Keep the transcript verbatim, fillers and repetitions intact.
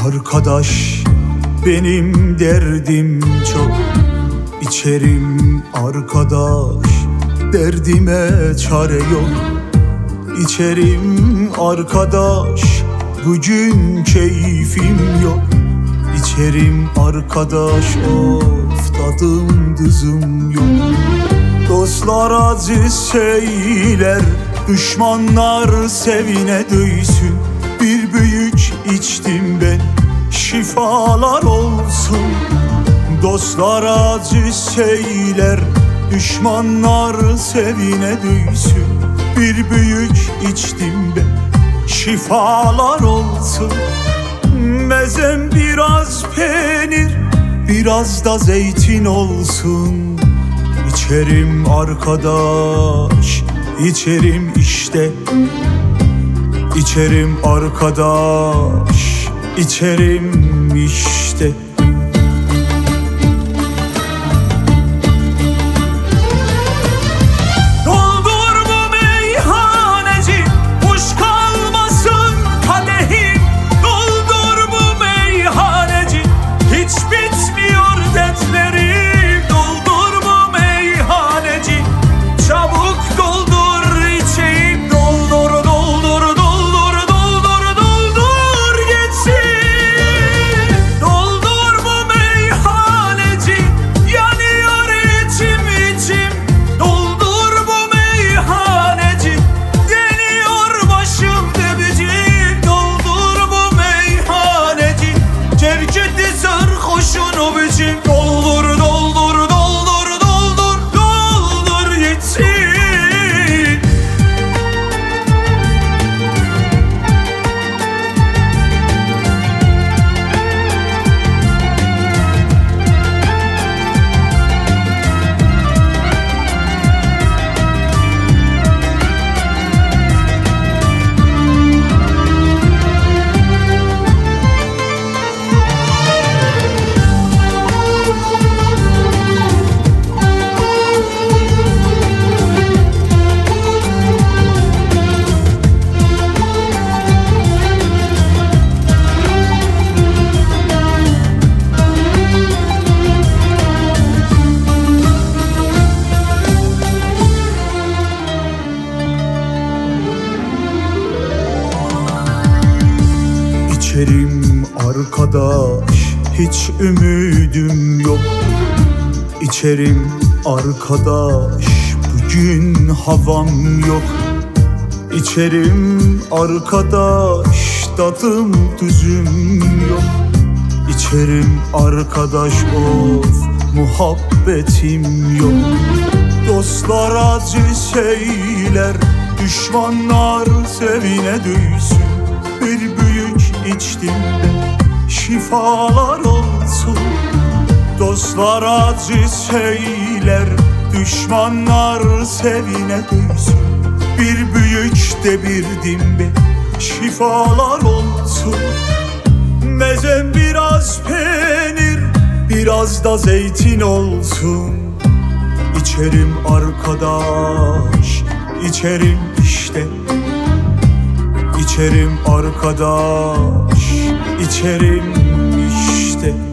Arkadaş, benim derdim çok. İçerim arkadaş, derdime çare yok. İçerim arkadaş, bugün keyfim yok. İçerim arkadaş, of tadım tuzum yok. Dostlar acı şeyler, düşmanlar sevine döysün. Bir büyük içtim ben, şifalar olsun. Dostlar acı şeyler, düşmanlar sevine döysün. Bir büyük içtim ben, şifalar olsun. Mezem biraz peynir, biraz da zeytin olsun. İçerim arkadaş, içerim işte. İçerim arkadaş, içerim işte. Doldur, doldur, doldur, doldur, doldur gitsin. İçerim arkadaş, hiç ümidim yok. İçerim arkadaş, bugün havam yok. İçerim arkadaş, tadım tuzum yok. İçerim arkadaş, of muhabbetim yok. Dostlar acı şeyler, düşmanlar sevine döysün. Bir büyük içtim ben, şifalar olsun. Dostlar acı şeyler, düşmanlar sevine döysün. Bir büyük de birdim ben, şifalar olsun. Mezem biraz peynir, biraz da zeytin olsun. İçerim arkadaş, içerim işte. İçerim arkadaş, içerim işte.